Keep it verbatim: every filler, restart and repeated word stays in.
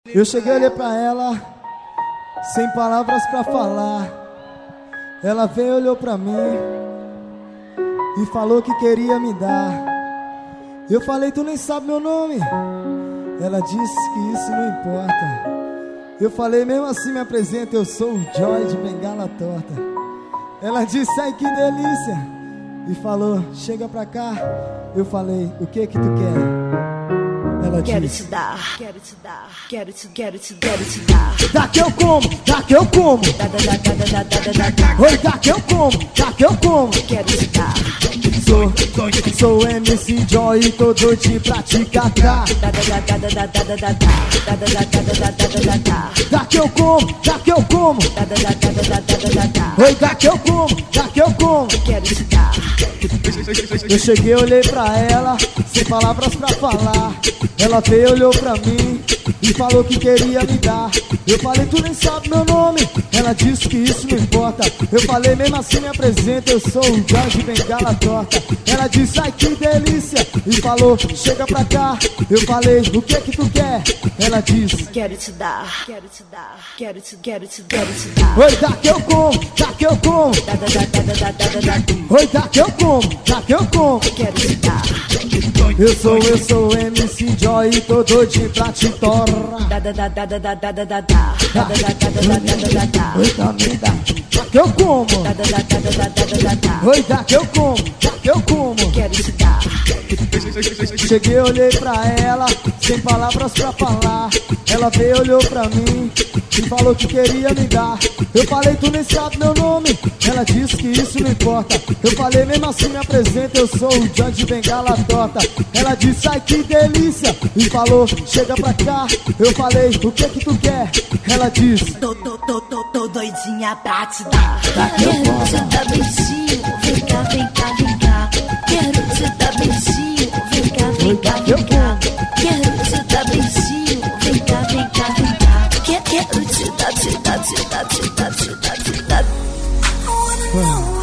Eu cheguei, olhei pra ela, sem palavras pra falar. Ela veio, olhou pra mim e falou que queria me dar. Eu falei, tu nem sabe meu nome. Ela disse que isso não importa. Eu falei, mesmo assim me apresenta, eu sou o Joy de Bengala Torta. Ela disse, ai que delícia, e falou, chega pra cá. Eu falei, o que que tu quer? Ela Quero disse, te dar, quero te dar, quero te, quero te, quero te dar. dá que eu como, dá que eu como. Dá, dá, dá, dá, dá, dá, dá, dá, dá. Oi, dá que eu como, dá que eu como. Quero te dar. Sou, sou M C Joy e tô doido pra te catar. Dá, dá, dá, dá, dá, dá, dá, dá, dá. Dá, dá, dá, dá, dá, dá, dá, dá, dá. Dá que eu como, dá que eu como. Dá, dá, dá, dá, dá, dá, dá, dá, dá. Oi, dá que eu como, dá que eu como. Quero te dar. Eu cheguei, olhei pra ela, sem palavras pra falar. Ela veio, olhou pra mim e falou que queria me dar. Eu falei, tu nem sabe meu nome. Ela disse que isso não importa. Eu falei, mesmo assim me apresenta, eu sou o Joy de Bengala Torta. Ela disse, ai que delícia, e falou, chega pra cá. Eu falei, o que que tu quer? Ela disse, Quero te dar, quero te dar, quero te, quero te, quero te dar. oi, dá que eu como, dá que eu como. Dá, dá, dá, dá, dá, dá, dá, dá. Oi, dá que eu como, dá que eu como. Quero te dar. Eu sou, eu sou M C Joy e tô doido pra te torrar. Dá, dá, dá, dá, dá, dá, dá, dá, dá. Dá, dá, dá, dá, dá, dá, dá, dá. Oi, dá, me dá, dá que eu como. Dá, dá, dá, dá, dá, dá, dá, dá, dá. Oi, dá que eu como, dá que eu como. Quero te dar. Cheguei, olhei pra ela, sem palavras pra falar. Ela veio, olhou pra mim e falou que queria me dar. Eu falei, tu nem sabe meu nome. Ela disse que isso não importa. Eu falei, mesmo assim me apresenta, eu sou o Joy de Bengala Torta. Ela disse, ai que delícia, e falou, chega pra cá. Eu falei, o que que tu quer? Ela disse, Tô, tô, tô, tô, tô doidinha pra te dar. Quero te dar beijinho, vem cá, vem cá, vem cá. Quero te dar beijinho, vem cá, vem cá, vem cá. Quero te dar beijinho, vem cá, vem cá, vem cá. Que- Quero te dar, te dar, te dar, te dar, te dar, te dar.